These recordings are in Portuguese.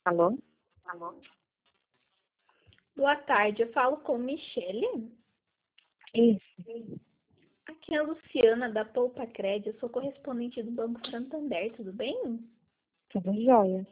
Alô? Boa tarde, eu falo com Michele. Isso, Aqui é a Luciana da Poupa Crédito, eu sou correspondente do Banco Santander, tudo bem? tudo jóia.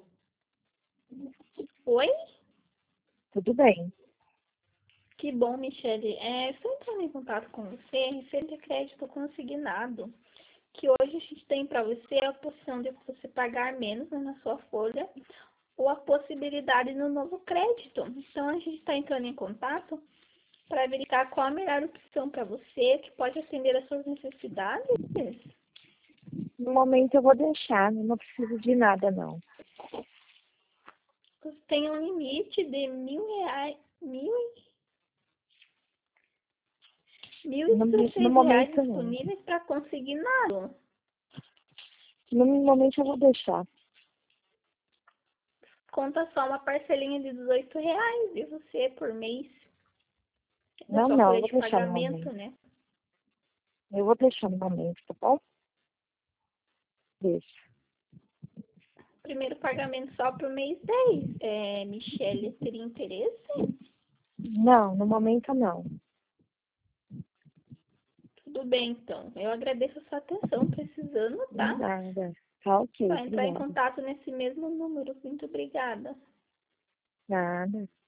Oi? Tudo bem. Que bom, Michele. Estou entrando em contato com você referente a crédito consignado, que hoje a gente tem para você a opção de você pagar menos, né, na sua folha ou a possibilidade no novo crédito. Então, a gente está entrando em contato para verificar qual a melhor opção para você, que pode atender às suas necessidades. No momento eu vou deixar, não preciso de nada não. Você tem um limite de R$ 1.000, No, no R$ 1.016 momento não. disponíveis para consignado. No momento eu vou deixar. Conta só uma parcelinha de R$ 18 de você por mês. Da Não, sua não, eu folha vou de deixar no pagamento, momento. né? Eu vou deixar no momento, tá bom? Deixa. Primeiro pagamento só para o mês 10. Michele, teria interesse? Não, no momento não. Tudo bem, então. Eu agradeço a sua atenção, precisando, tá? Nada. Tá ok, Só entrar em obrigada. contato nesse mesmo número. Muito obrigada. Nada.